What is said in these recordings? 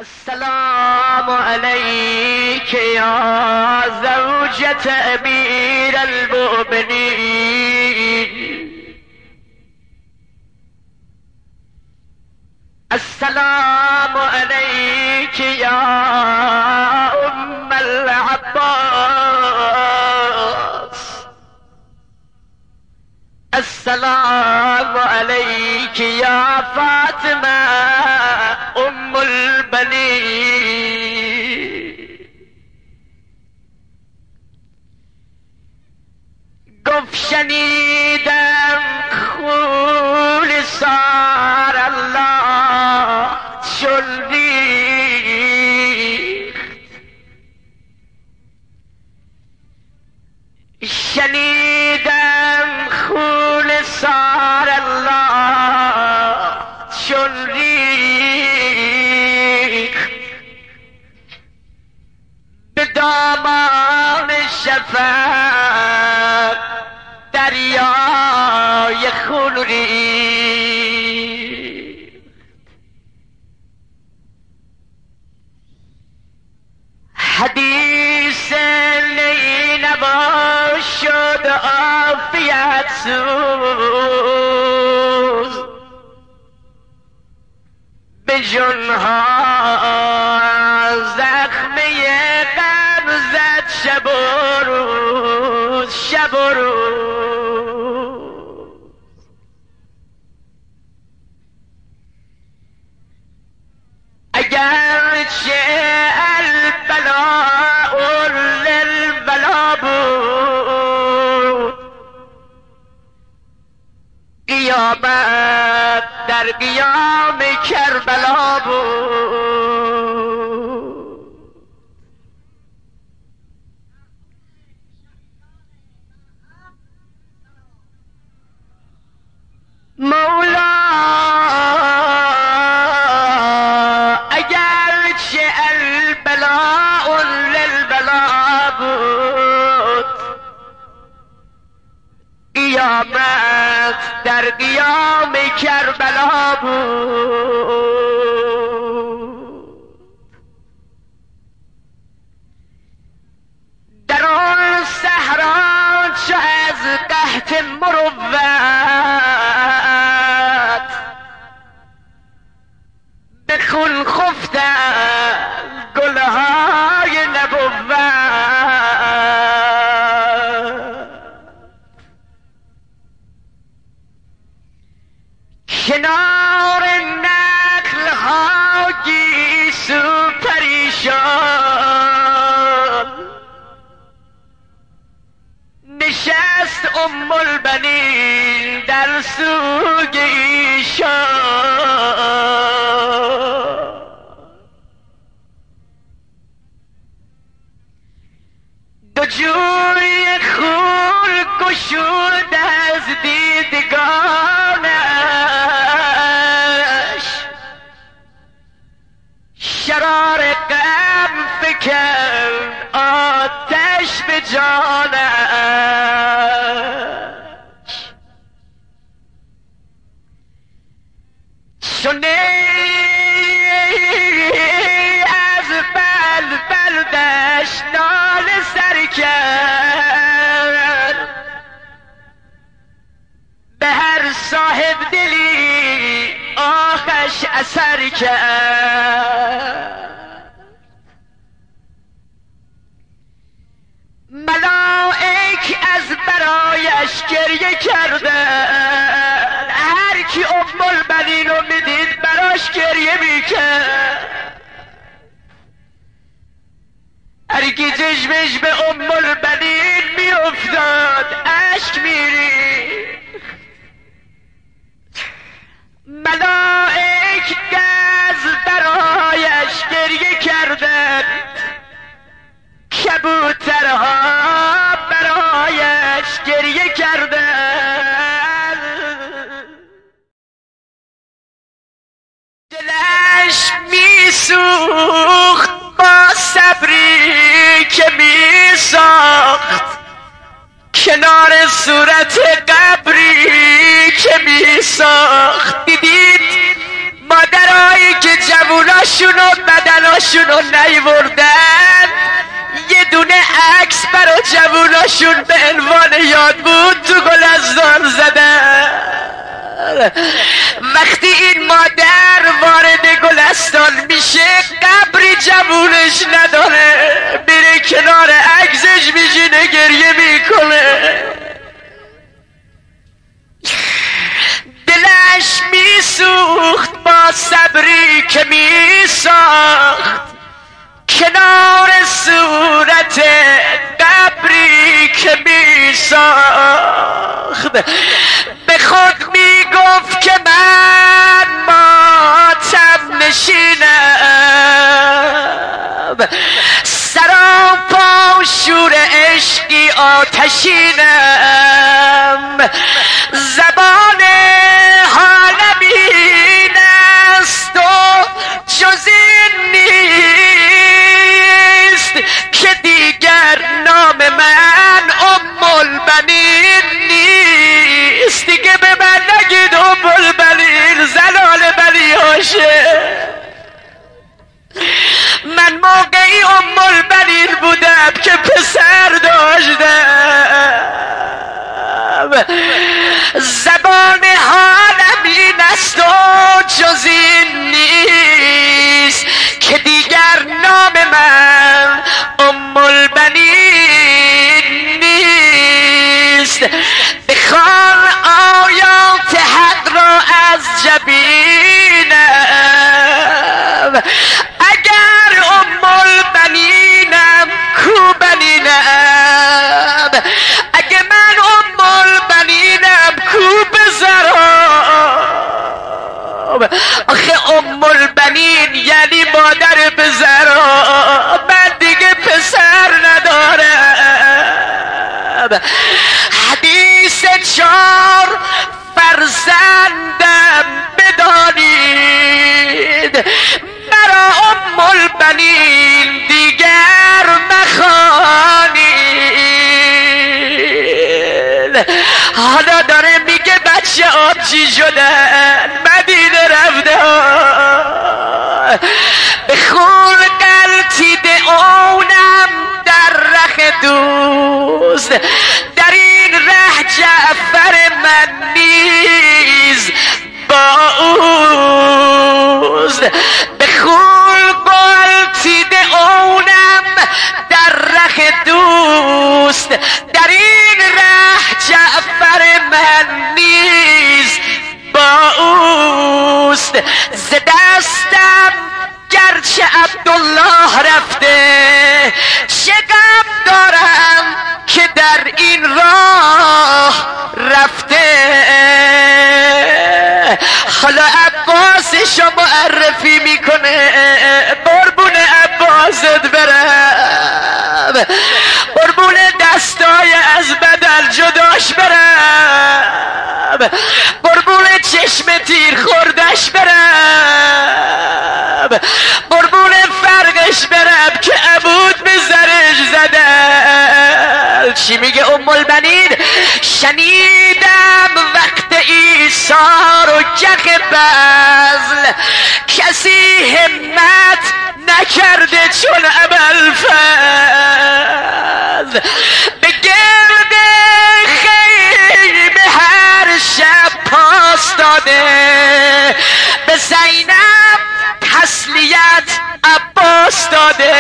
السلام عليك يا زوجة أمير المؤمنين. السلام عليك يا أم العباس. السلام عليك يا فاطمة أم البنين. گفت شنیدم خون سار الله چون ریخت. شنیدم خون سار الله چون ریخت. به دامان شفق دریای خون ریخت. حدیث نینوا شد عافیت سوز. به جنها زخمه غم زد شب و روز، شب و روز. اگرچه البلاء للبلا بود، قیامت در قیام کربلا بود. مولا اگرچه البلاء للبلا بود، قیامت در قیام کربلا بود. در آن صحرا چو از قحط مروت به خون خفتند گلهای نبوت. کنار نخل ها گیسو پریشان نشست ام البنین در سوگ ایشان. دو جوی خون گشود از دیدگانش، شرار غم فکند آتش به جانش. چون از بلبلدش ناله سر کرد، به هر صاحب دلی آخش اثر کرد. ملائک از برایش گریه کردن، هر کی ام البنین رو میدید براش گریه میکرد. هر کی چشمش به ام البنین میافتاد اشک میریخت. ملائک از برایش گریه کردند، کبوترها برایش گریه کردند. دلش میسوخت با صبری که میساخت کنار صورت قبری که میساخت. دیدید مادرایی که جووناشونو بدن جوناشونو نیوردن یه دونه عکس برا جووناشون به عنوان یاد بود تو گلستان زدن. وقتی این مادر وارد گلستان میشه قبری جوونش نداره، میره کنار عکسش میشینه گریه میکنه، دلش میسوخت با صبری که میساخت کنار صورت قبری که میساخت. به خود میگفت که من ماتم نشینم، سراپا شور عشقی آتشینم، زبان حالم این است و جز این نیست که دیگر نام من ام البنین نیست. دیگه به من نگید ام البنین، زلال بنی هاشم. من موقعی ام البنین بودم که پسر داشتم، زبان حالم این است و جز این نیست که دیگر نام من ام البنین نیست. بخوان آیات حق را از جبینم، اگر ام البنینم کو بنینم، اگه من ام البنینم کو بزرام. آخه ام البنین یعنی مادر بزرام، من دیگه پسر ندارم. حدیث 4 فرزندم بدانید، مرا ام البنین دیگر مخوانید. حالا داره میگه بچه آبجی شدن مدینه رفته به خون قلتیده اونم در رخ دوست، در این ره جعفر من نیز با اوست. به خون قلتیده اونم در رخ دوست، در این ره جعفر من نیز با اوست. ز دستم گرچه عبدالله رفته، چه غم دارم که در این راه رفته. حالا عباسشو معرفی میکنه، قربون عباست برم، قربون دستای از بدن جداش برم، قربون چشم تیر خوردش برم، قربون فرقش برم که عبود به زرش زدن. چی میگه ام البنین؟ شنیدم وقت ایثار و جخ بذل کسی همت نکرده چون ابوالفضل. به گرد خیمه هر شب پاس داده، به زینب تسلیت عباس داده.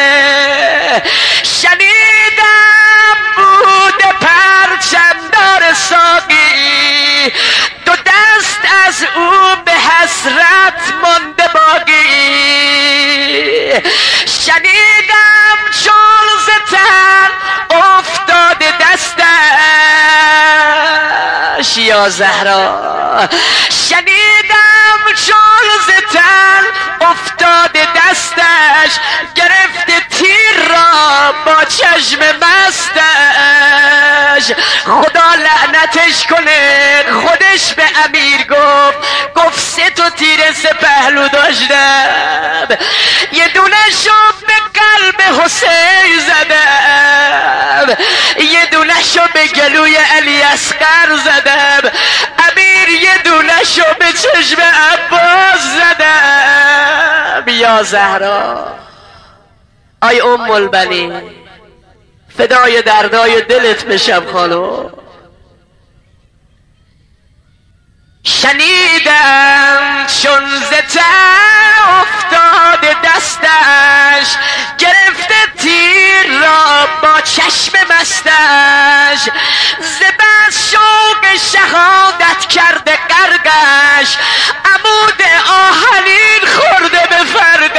شنیدم بوده پرچمدار ساقی، دو دست از او به حسرت مانده باقی. شنیدم چون ز تن افتاده دستش یا زهرا، شنیدم چون ز تن افتاده دستش، گرفته تیر را با چشم مستش. خدا لعنتش کنه، خودش به امیر گفت 3 تا تیر 3 پهلو داشتم، یه دونه شو به قلب حسین زدم، یه دونه شو به گلوی علی اصغر زدم، امیر یه دونه شو به چشم عباس زدم. یا زهرا. آی ام البنین، فدای دردای دلت بشم خانم. شنیدم چون ز تن افتاده دستش، گرفته تیر را با چشم مستش، ز بس شوق شهادت کرده غرقش، عمود آهنین خورده به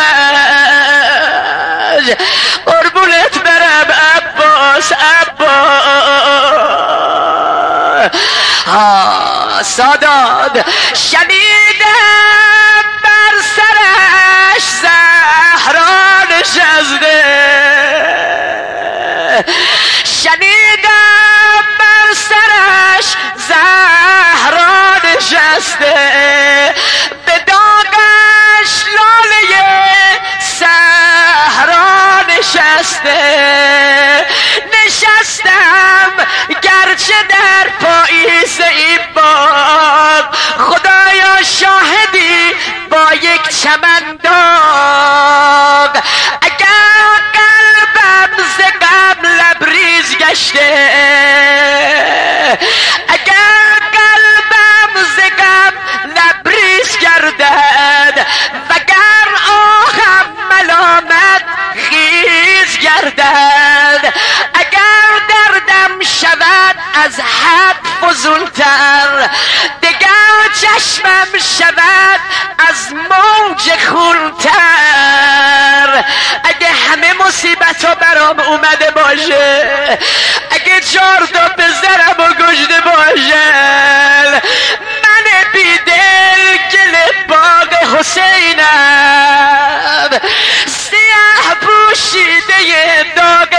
فرقش. قربونت برم عباس سادات. شنیدم بر سرش زهرا نشسته، شنیدم بر سرش زهرا نشسته، به داغش لاله صحرا نشسته. نشستم گرچه در پاییز این باغ، خدایا شاهدی با یک چمن داغ. اگر قلبم ز غم لبریز گشته، اگر قلبم ز غم لبریز گردد، وگر آهم ملامت خیز گردد، اگر دردم شود از حد فزونتر، دگر چشمم شود از موج خونتر. اگه همه مصیبت ها برام اومده باشه، اگه 4 تا پسرم و کشته باشه، من بیدل گل باغ حسینم، سیاه پوشیده داغ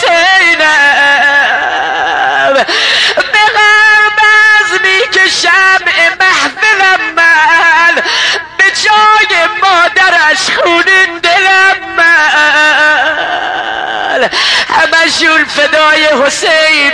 حسینم، به غرب از میکشم محفلم من، به جای مادرش خونین دلم من، همشون فدای حسین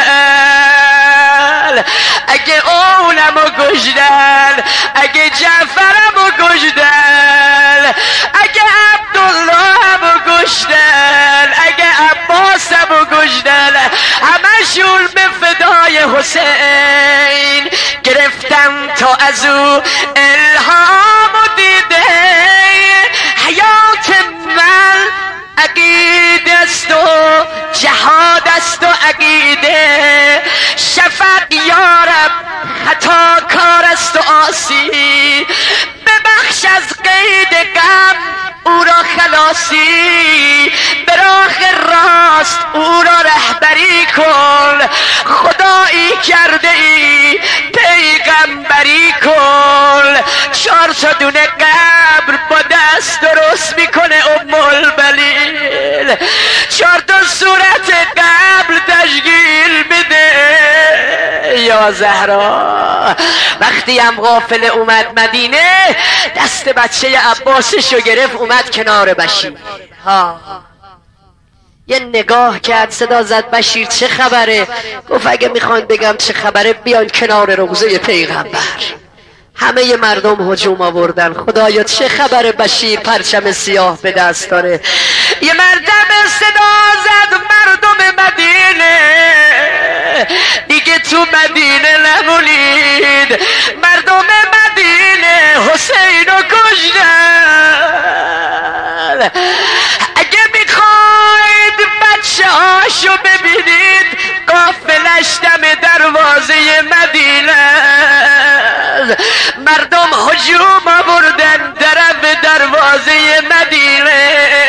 بشن. اگه اونمو کشتن، اگه جعفرمو کشتن، اگه عبداللهمو کشتن، اگه عباسمو کشتن، همشون به فدای حسین. گرفتم تا از او الهام و دیده، حیات من عقیده است و جهاد است و عقیده، شفق یارب خطا کار است و آسی، ببخش از قید غم او را خلاصی، به راه راست او را رهبری کن، خدایی کرده ای پیغمبری کن. 4 تا دونه قبر با دست درست میکنه ام البنین، 4 تا صورت قبر تشکیل بده یا زهرا. وقتی هم غافل اومد مدینه، دست بچه عباسشو گرفت اومد کنار بشیر. یه نگاه کرد، صدا زد بشیر چه خبره؟ گفت اگه میخوان بگم چه خبره بیان کنار روضه پیغمبر. همه مردم هجوم آوردن، خدایا چه خبره؟ بشیر پرچم سیاه به دست داره. یه مرتبه صدا زد مردم مدینه، دیگه تو مدینه نمونید، مردم مدینه حسین رو کشتن. اگه میخواید بچه هاشو ببینید، قافلش دم دروازه مدینه، مردم هجوم آوردن طرف دروازه مدینه.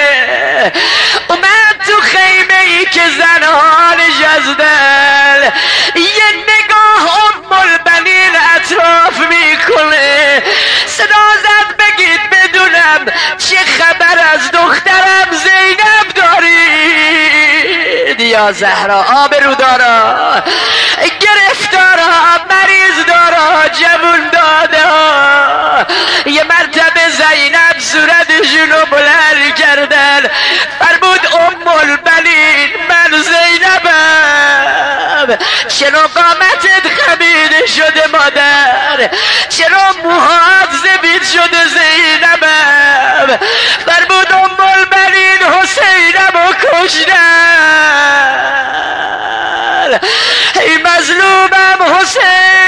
اومد تو خیمه ای که زنها نشستن، یه نگاه ام البنین اطراف میکنه، صدا زد بگید بدونم چه خبر از دخترم زینب دارید یا زهرا؟ آبرودارا، گرفتارا، مریض دارا، جوون دادا. یه مرتبه زینب صورتشونو بلند کردن، فرمود ام البنین من زینبم. چرا قامتت خمیده شده مادر؟ چرا موهات زبید شده زینبم؟ فرمود ام المنین حسینم و کشتن. ای مظلومم حسین